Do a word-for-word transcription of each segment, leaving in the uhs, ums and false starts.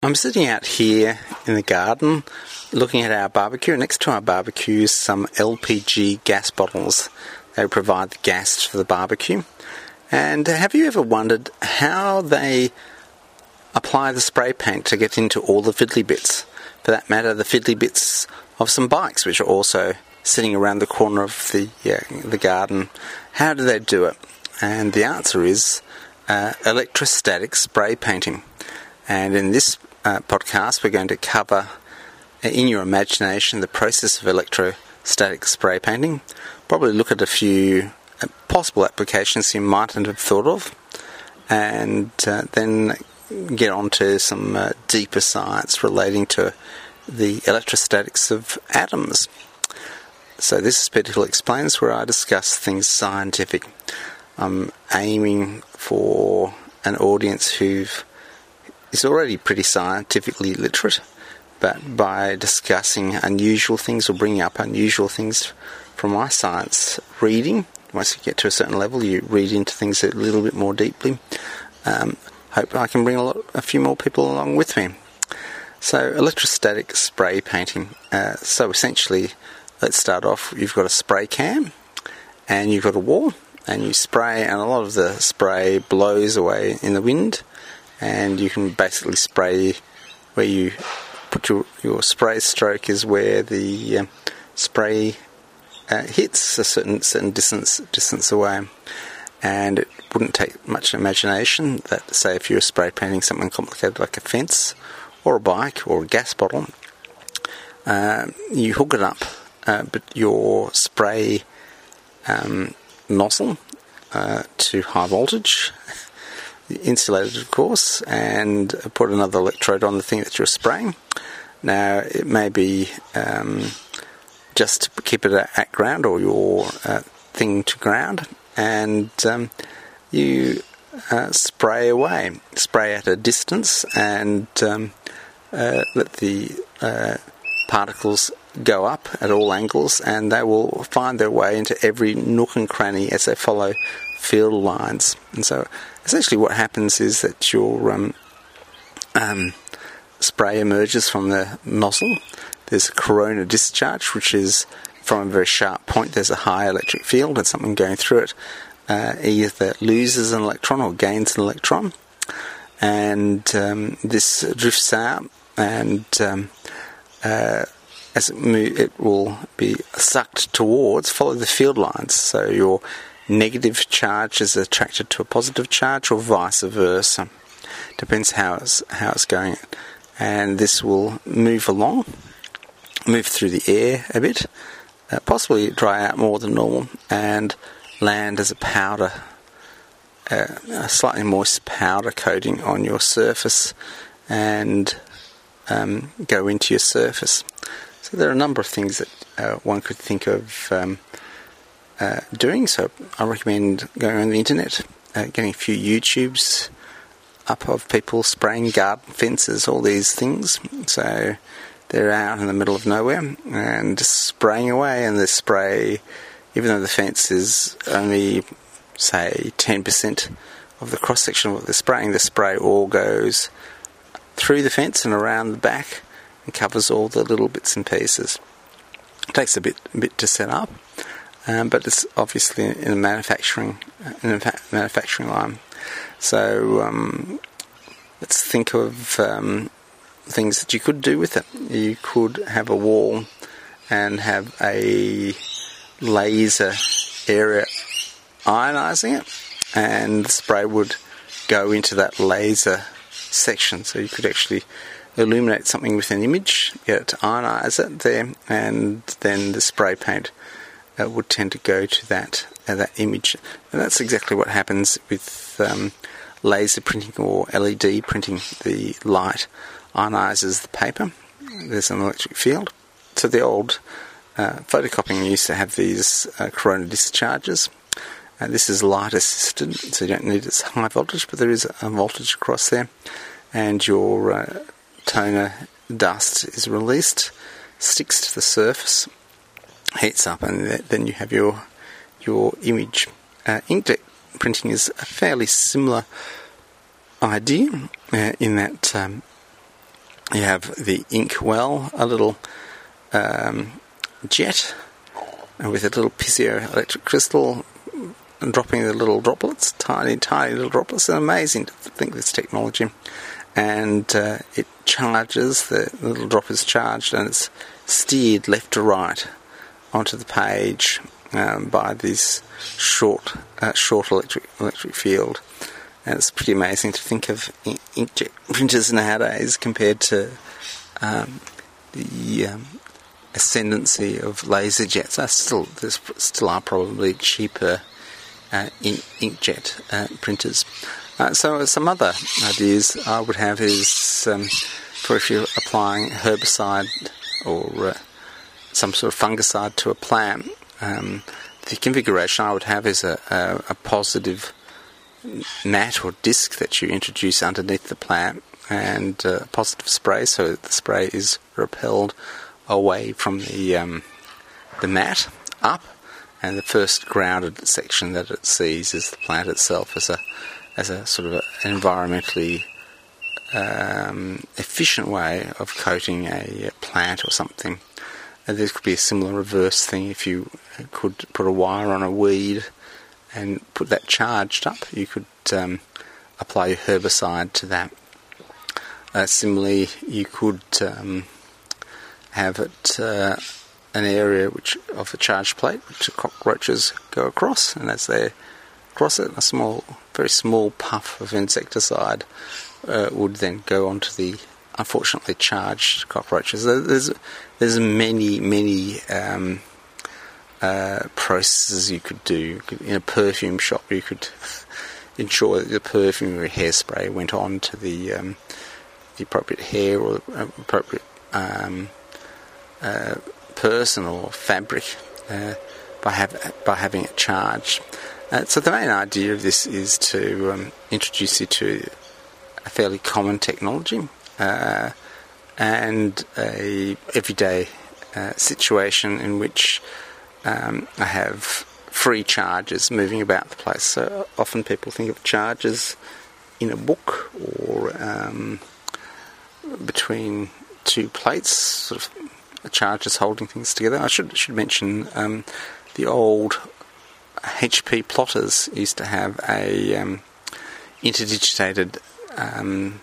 I'm sitting out here in the garden looking at our barbecue. Next to our barbecue is some L P G gas bottles. They provide the gas for the barbecue. And have you ever wondered how they apply the spray paint to get into all the fiddly bits? For that matter, the fiddly bits of some bikes, which are also sitting around the corner of the uh, the garden. How do they do it? And the answer is uh, electrostatic spray painting. And in this uh, podcast, we're going to cover, uh, in your imagination, the process of electrostatic spray painting. Probably look at a few uh, possible applications you mightn't have thought of, and uh, then get on to some uh, deeper science relating to the electrostatics of atoms. So this is Peter Hill Explains, where I discuss things scientific. I'm aiming for an audience who is already pretty scientifically literate, but by discussing unusual things or bringing up unusual things from my science reading, once you get to a certain level, you read into things a little bit more deeply. Um, hope I can bring a, lot, a few more people along with me. So, electrostatic spray painting. Uh, so essentially, let's start off. You've got a spray can, and you've got a wall, and you spray, and a lot of the spray blows away in the wind, and you can basically spray where you put your, your spray stroke is where the uh, spray uh, hits a certain certain distance distance away. And it wouldn't take much imagination that, say, if you're spray painting something complicated like a fence or a bike or a gas bottle, uh, you hook it up, uh, but your spray um, nozzle uh, to high voltage, insulated of course, and put another electrode on the thing that you're spraying. Now it may be um, just to keep it at ground, or your uh, thing to ground, and um, you uh, spray away, spray at a distance, and um, uh, let the uh, particles go up at all angles, and they will find their way into every nook and cranny as they follow field lines. And so essentially what happens is that your um, um, spray emerges from the nozzle. There's a corona discharge, which is from a very sharp point. There's a high electric field, and something going through it uh, either loses an electron or gains an electron. And um, this drifts out, and um, uh, as it moves, it will be sucked towards, follow the field lines. So your negative charge is attracted to a positive charge, or vice versa. Depends how it's, how it's going. And this will move along, move through the air a bit, uh, possibly dry out more than normal, and land as a powder, uh, a slightly moist powder coating on your surface, and um, go into your surface. So there are a number of things that uh, one could think of um, uh, doing. So I recommend going on the internet, uh, getting a few YouTubes up of people spraying garden fences, all these things. So they're out in the middle of nowhere and just spraying away, and the spray, even though the fence is only, say, ten percent of the cross-section of what they're spraying, the spray all goes through the fence and around the back and covers all the little bits and pieces. It takes a bit, a bit to set up, um, but it's obviously in a manufacturing, in a manufacturing line. So um, let's think of um, things that you could do with it. You could have a wall and have a laser area ionizing it, and the spray would go into that laser section. So you could actually illuminate something with an image, get it to ionize it there, and then the spray paint uh, would tend to go to that uh, that image. And that's exactly what happens with um, laser printing or L E D printing. The light ionizes the paper. There's an electric field. So the old uh, photocopying used to have these uh, corona discharges. Uh, this is light assisted, so you don't need its high voltage, but there is a voltage across there, and your uh, toner dust is released, sticks to the surface, heats up, and then you have your your image. Uh, inkjet printing is a fairly similar idea uh, in that um, you have the ink well, a little um, jet with a little piezoelectric crystal and dropping the little droplets, tiny, tiny little droplets. It's amazing to think of this technology. And uh, it charges, the little drop is charged and it's steered left to right onto the page um, by this short uh, short electric electric field. And it's pretty amazing to think of in- inkjet printers nowadays compared to um, the um, ascendancy of laser jets. There still, there still are probably cheaper uh, in- inkjet uh, printers. Uh, so some other ideas I would have is um, for if you're applying herbicide or uh, some sort of fungicide to a plant, um, the configuration I would have is a, a, a positive mat or disc that you introduce underneath the plant and uh, positive spray, so the spray is repelled away from the um, the mat up, and the first grounded section that it sees is the plant itself as a as a sort of a, an environmentally um, efficient way of coating a, a plant or something. And there could be a similar reverse thing if you could put a wire on a weed and put that charged up. You could um, apply your herbicide to that. Uh, similarly, you could um, have it uh, an area which of a charged plate which the cockroaches go across, and as they cross it, a small, very small puff of insecticide uh, would then go onto the unfortunately charged cockroaches. There's there's many many um, uh, processes you could do. In a perfume shop, you could ensure that the perfume or hairspray went on to the um, the appropriate hair or appropriate um, uh, person or fabric uh, by have by having it charged. Uh, so the main idea of this is to um, introduce you to a fairly common technology uh, and a everyday uh, situation in which um, I have free charges moving about the place. So often people think of charges in a book or um, between two plates, sort of charges holding things together. I should should mention um, the old H P plotters used to have a um, interdigitated um,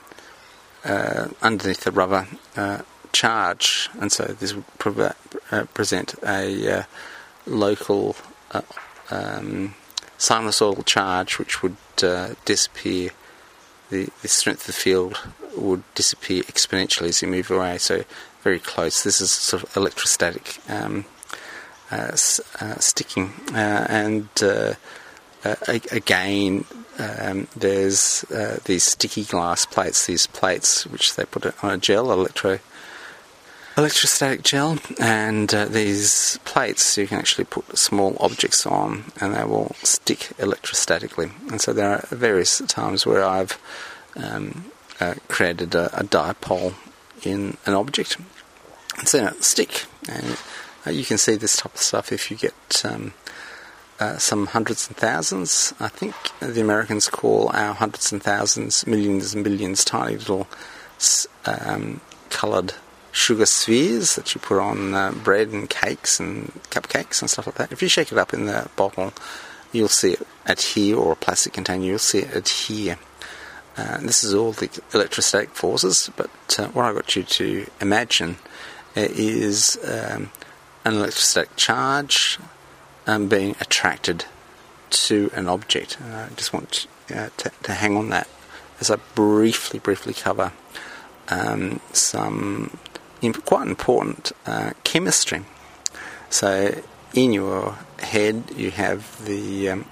uh, underneath the rubber uh, charge, and so this would pre- uh, present a uh, local uh, um, sinusoidal charge which would uh, disappear. The, the strength of the field would disappear exponentially as you move away, so very close. This is sort of electrostatic um, uh, uh, sticking, uh, and uh, uh, again um, there's uh, these sticky glass plates, these plates which they put on a gel, electro electrostatic gel, and uh, these plates you can actually put small objects on and they will stick electrostatically. And so there are various times where I've um, uh, created a, a dipole in an object and so it stick, and uh, you can see this type of stuff if you get um, uh, some hundreds and thousands. I think the Americans call our hundreds and thousands millions and billions, tiny little um, coloured sugar spheres that you put on uh, bread and cakes and cupcakes and stuff like that. If you shake it up in the bottle, you'll see it adhere, or a plastic container, you'll see it adhere. Uh, this is all the electrostatic forces, but uh, what I got you to imagine uh, is um, an electrostatic charge um, being attracted to an object. Uh, I just want uh, to, to hang on that as I briefly, briefly cover um, some quite important uh, chemistry. So in your head you have the um,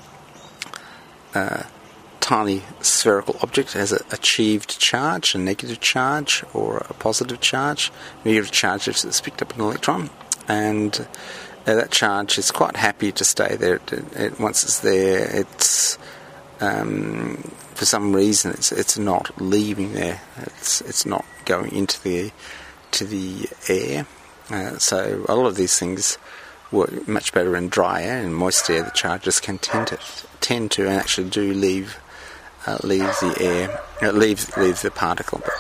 uh, tiny spherical object has an achieved charge, a negative charge or a positive charge. Negative charge is it's picked up an electron, and uh, that charge is quite happy to stay there. It, it, once it's there, it's um, for some reason it's it's not leaving there. It's it's not going into the to the air. Uh, so a lot of these things work much better in dry air. In moist air, the charges can tend to tend to and actually do leave uh, leave the air, uh, leave leave the particle. But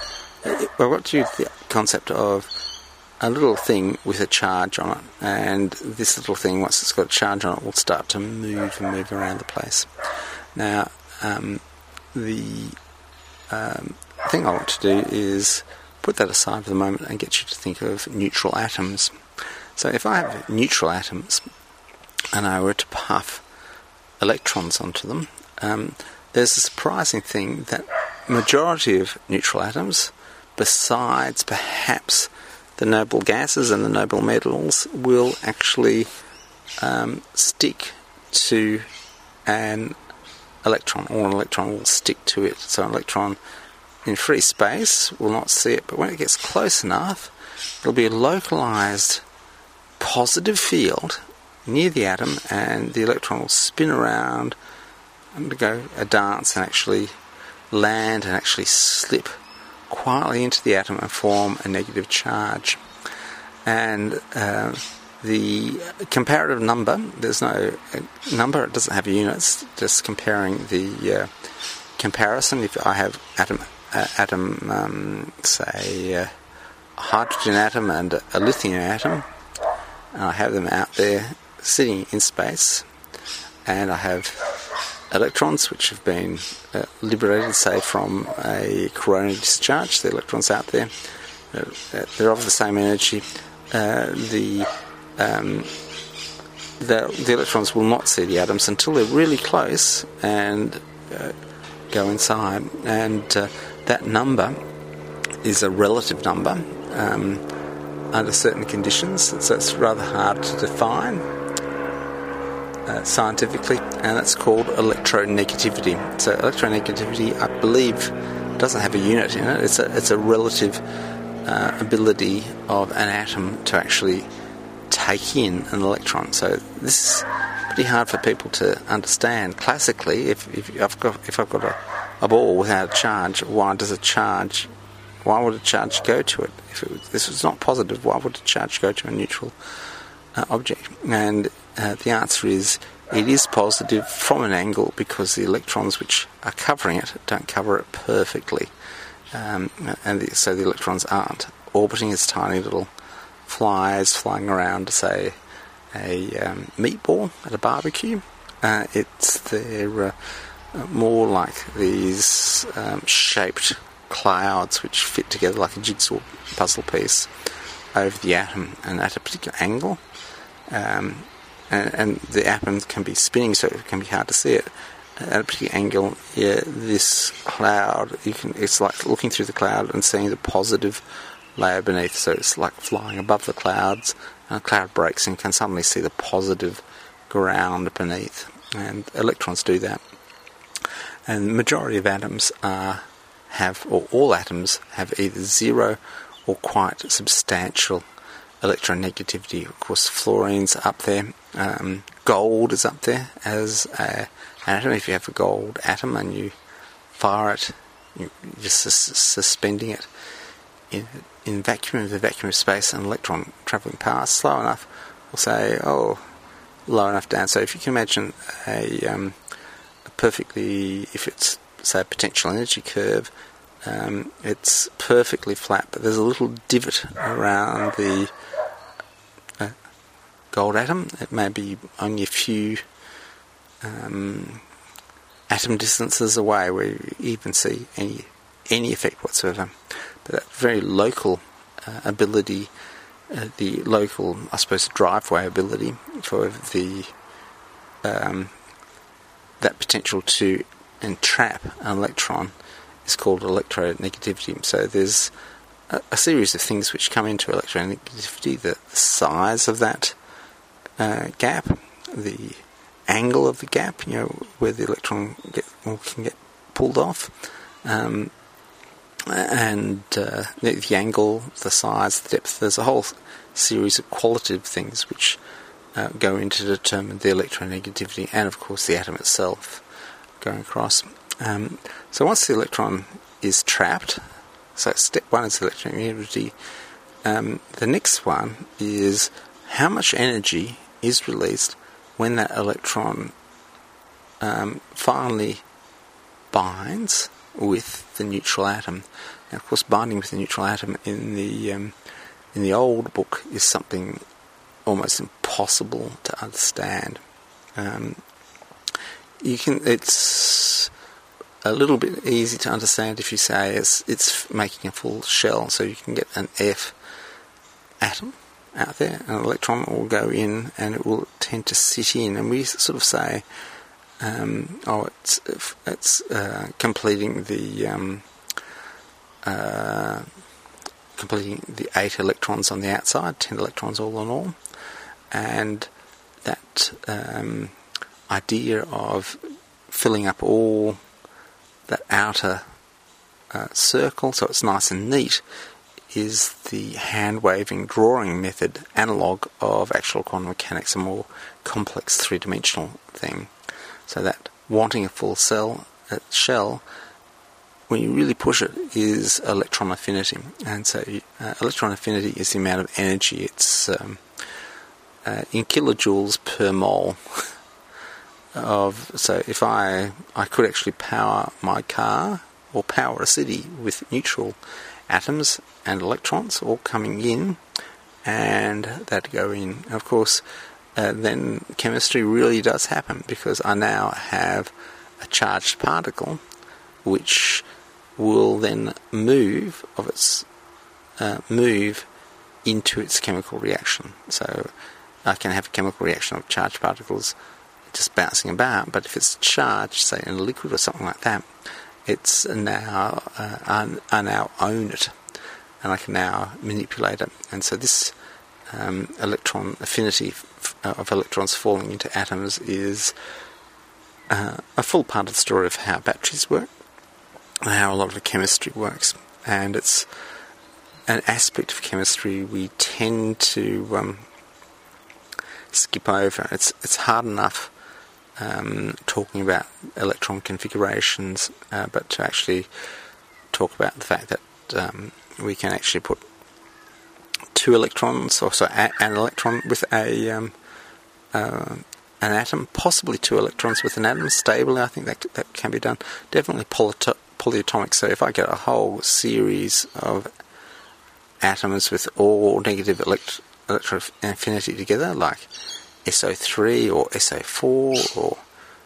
I've got to use the concept of a little thing with a charge on it, and this little thing, once it's got a charge on it, will start to move and move around the place. Now, um, the um, thing I want to do is put that aside for the moment and get you to think of neutral atoms. So if I have neutral atoms and I were to puff electrons onto them, um, there's a surprising thing that majority of neutral atoms, besides perhaps the noble gases and the noble metals, will actually um, stick to an electron, or an electron will stick to it. So an electron in free space will not see it, but when it gets close enough, there'll be a localized positive field near the atom, and the electron will spin around, undergo a dance, and actually land and actually slip quietly into the atom and form a negative charge. And uh, the comparative number, there's no number, it doesn't have units, just comparing the uh, comparison. If I have atom, uh, atom um, say, uh, a hydrogen atom and a lithium atom, and I have them out there sitting in space, and I have electrons which have been uh, liberated, say, from a coronal discharge. The electrons out there, uh, they're of the same energy. Uh, the, um, the the electrons will not see the atoms until they're really close and uh, go inside. And uh, that number is a relative number um, under certain conditions, so it's rather hard to define Uh, scientifically, and that's called electronegativity. So electronegativity, I believe, doesn't have a unit in it. It's a it's a relative uh, ability of an atom to actually take in an electron. So this is pretty hard for people to understand. Classically, if if I've got if I've got a, a ball without a charge, why does a charge? Why would a charge go to it? If it was, this was not positive, why would a charge go to a neutral uh, object? And Uh, the answer is it is positive from an angle, because the electrons which are covering it don't cover it perfectly, um, and the, so the electrons aren't orbiting as tiny little flies flying around, say, a um, meatball at a barbecue. Uh, it's they're uh, more like these um, shaped clouds which fit together like a jigsaw puzzle piece over the atom, and at a particular angle. Um, And, and the atom can be spinning, so it can be hard to see it. At a particular angle, yeah, this cloud, you can, it's like looking through the cloud and seeing the positive layer beneath. So it's like flying above the clouds, and a cloud breaks and you can suddenly see the positive ground beneath. And electrons do that. And the majority of atoms are, have, or all atoms have either zero or quite substantial electronegativity. Of course, fluorine's up there. Um, gold is up there as a, an atom. If you have a gold atom and you fire it, you're just sus- suspending it in, in vacuum, in the vacuum of space, an electron travelling past slow enough will say, oh, low enough down. So if you can imagine a, um, a perfectly, if it's, say, a potential energy curve, um, it's perfectly flat, but there's a little divot around the gold atom. It may be only a few um, atom distances away where you even see any any effect whatsoever. But that very local uh, ability, uh, the local, I suppose, driveway ability for the um, that potential to entrap an electron is called electronegativity. So there's a, a series of things which come into electronegativity: the, the size of that Uh, gap, the angle of the gap, you know, where the electron get, or can get pulled off, um, and uh, the, the angle, the size, the depth. There's a whole series of qualitative things which uh, go in to determine the electronegativity, and of course the atom itself going across. Um, so once the electron is trapped, so step one is electronegativity. Um, the next one is how much energy is released when that electron um, finally binds with the neutral atom. Now, of course, binding with the neutral atom in the um, in the old book is something almost impossible to understand. Um, you can it's a little bit easy to understand if you say it's it's making a full shell, so you can get an F atom out there, an electron will go in and it will tend to sit in, and we sort of say, um, oh, it's it's uh, completing the um, uh, completing the eight electrons on the outside, ten electrons all in all, and that um, idea of filling up all that outer uh, circle so it's nice and neat is the hand-waving drawing method analogue of actual quantum mechanics, a more complex three-dimensional thing. So that wanting a full cell uh, shell, when you really push it, is electron affinity. And so uh, electron affinity is the amount of energy. It's um, uh, in kilojoules per mole. Of so if I I could actually power my car or power a city with neutral atoms and electrons all coming in, and that go in. Of course, uh, then chemistry really does happen, because I now have a charged particle which will then move of its uh, move into its chemical reaction. So I can have a chemical reaction of charged particles just bouncing about, but if it's charged, say in a liquid or something like that, it's now uh, I, I now own it, and I can now manipulate it. And so this um, electron affinity f- of electrons falling into atoms is uh, a full part of the story of how batteries work, and how a lot of the chemistry works. And it's an aspect of chemistry we tend to um, skip over. It's it's hard enough Um, talking about electron configurations, uh, but to actually talk about the fact that um, we can actually put two electrons, or so a- an electron with a um, uh, an atom, possibly two electrons with an atom stably. I think that that can be done. Definitely polyto- polyatomic. So if I get a whole series of atoms with all negative elect- electron affinity together, like S O three or S O four or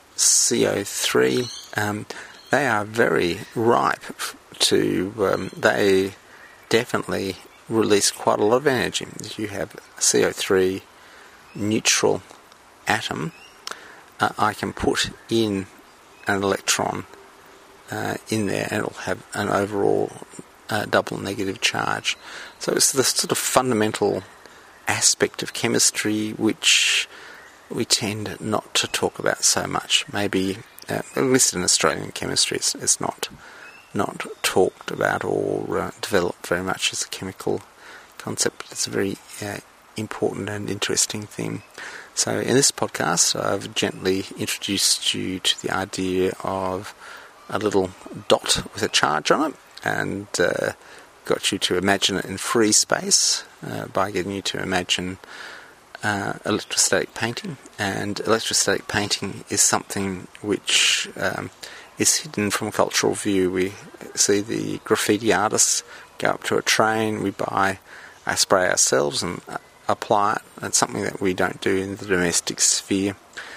C O three, um, they are very ripe to, um, they definitely release quite a lot of energy. If you have a C O three neutral atom, uh, I can put in an electron uh, in there, and it'll have an overall uh, double negative charge. So it's the sort of fundamental aspect of chemistry which we tend not to talk about so much. Maybe, uh, at least in Australian chemistry, it's, it's not not talked about or uh, developed very much as a chemical concept. It's a very uh, important and interesting thing. So in this podcast, I've gently introduced you to the idea of a little dot with a charge on it, and uh, got you to imagine it in free space uh, by getting you to imagine uh, electrostatic painting. And electrostatic painting is something which um, is hidden from a cultural view. We see the graffiti artists go up to a train, we buy a spray ourselves and uh, apply it. It's something that we don't do in the domestic sphere.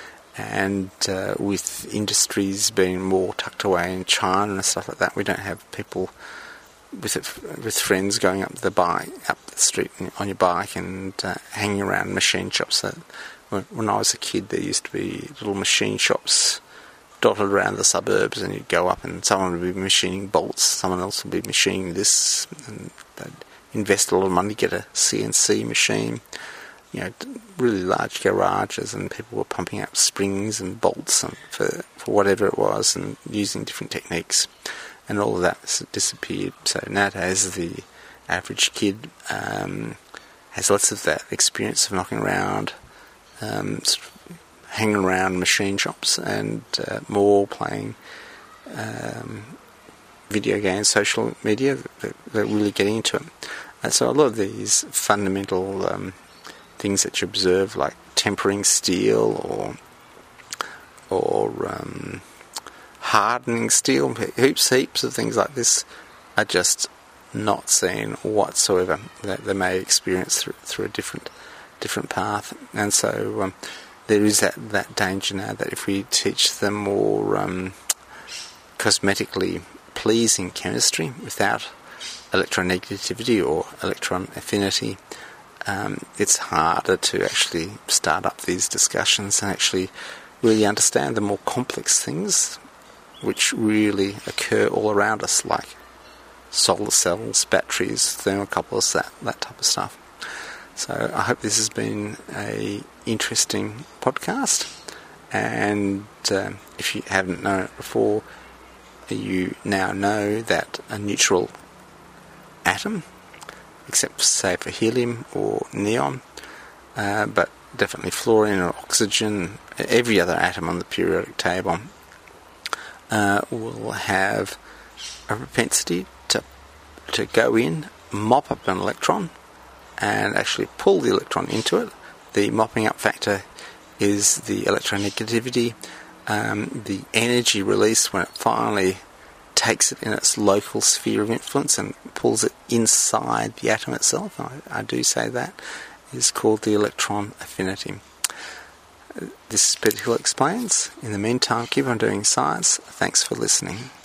And uh, with industries being more tucked away in China and stuff like that, we don't have people with it, with friends going up the bike, up the street on your bike and uh, hanging around machine shops. So when, when I was a kid, there used to be little machine shops dotted around the suburbs, and you'd go up and someone would be machining bolts, someone else would be machining this, and they'd invest a lot of money to get a C N C machine. You know, really large garages, and people were pumping out springs and bolts and for, for whatever it was, and using different techniques. And all of that has disappeared. So nowadays the average kid um, has lots of that experience of knocking around, um, sort of hanging around machine shops, and uh, more playing um, video games, social media. They're, they're really getting into it. And so a lot of these fundamental um, things that you observe, like tempering steel or or um, hardening steel, heaps, heaps of things like this are just not seen whatsoever. That they may experience through, through a different different path, and so um, there is that, that danger now that if we teach them more um, cosmetically pleasing chemistry without electronegativity or electron affinity, um, it's harder to actually start up these discussions and actually really understand the more complex things which really occur all around us, like solar cells, batteries, thermocouples, that, that type of stuff. So I hope this has been a interesting podcast, and um, if you haven't known it before, you now know that a neutral atom, except say for helium or neon, uh, but definitely fluorine or oxygen, every other atom on the periodic table, uh, will have a propensity to to go in, mop up an electron, and actually pull the electron into it. The mopping up factor is the electronegativity, um, the energy release when it finally takes it in its local sphere of influence and pulls it inside the atom itself. I, I do say that is called the electron affinity. This is Peter Hill Explains. In the meantime, keep on doing science. Thanks for listening.